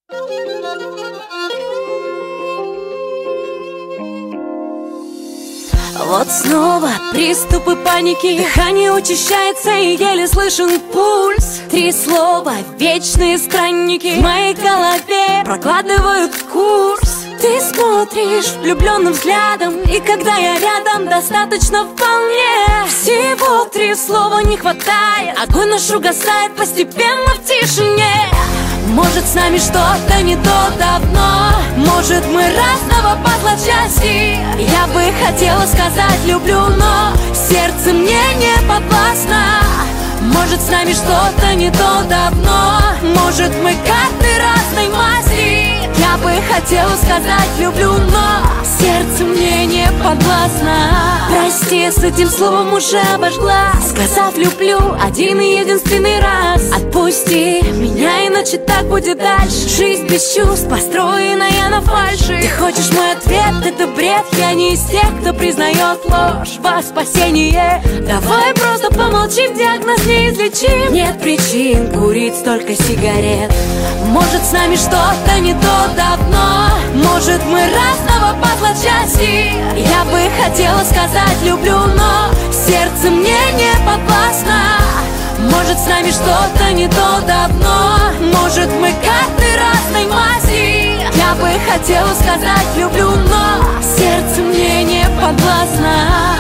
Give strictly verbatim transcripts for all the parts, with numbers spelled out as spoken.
Вот снова приступы паники, дыхание учащается и еле слышен пульс. Три слова, вечные странники в моей голове прокладывают курс. Ты смотришь влюбленным взглядом, и когда я рядом, достаточно вполне. Всего три слова не хватает, огонь наш угасает постепенно в тишине. Может, с нами что-то не то давно, может, мы разного по злочасти. Я бы хотела сказать люблю, но сердце мне не подвластно. Может, с нами что-то не то давно, может, мы карты разной мази. Я бы хотела сказать люблю, но сердце мне не подвластно. Прости, с этим словом уже обожглась, сказав люблю один и единственный раз. Отпусти меня, иначе так будет дальше. Жизнь без чувств, построенная на фальши. Ты хочешь мой ответ, это бред. Я не из тех, кто признает ложь во спасение. Давай просто помолчим, диагноз неизлечим. Нет причин курить столько сигарет. Может, с нами что-то не то давно, может, мы разного по злочасти. Я бы хотела сказать люблю, но сердце мне не подвластно. Может, с нами что-то не то давно, может, мы карты разной мази. Я бы хотела сказать люблю, но сердце мне не подвластно.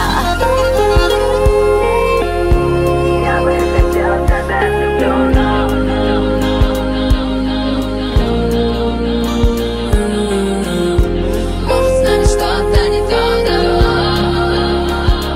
Я бы хотела сказать люблю, но может, с нами что-то не то давно.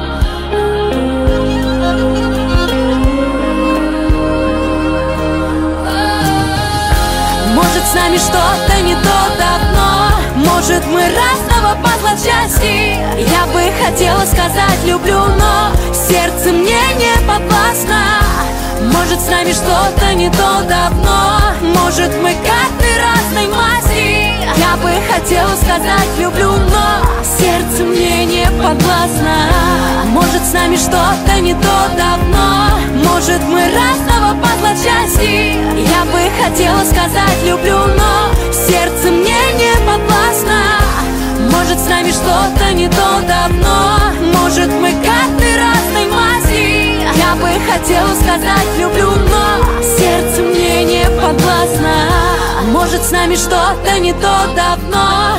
Может, с нами что-то не то давно, может, мы разного по злочасти. Я бы хотела сказать люблю, но сердце мне не подвластно. Может, с нами что-то не то давно, может, мы карты разной мази. Я бы хотела сказать люблю, но сердце мне не подвластно. Может, с нами что-то не то давно, может, мы разного по злочасти. Я бы хотела сказать люблю, но сердце мне не подвластно. Может, с нами что-то не то давно, может, мы карты разной мази. Я бы хотела сказать люблю, но сердце мне не подвластно. Может, с нами что-то не то давно.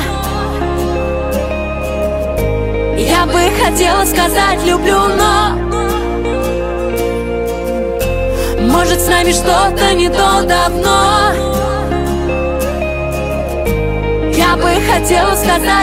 Я бы хотела сказать люблю, но может, с нами что-то не то давно. Я бы хотела сказать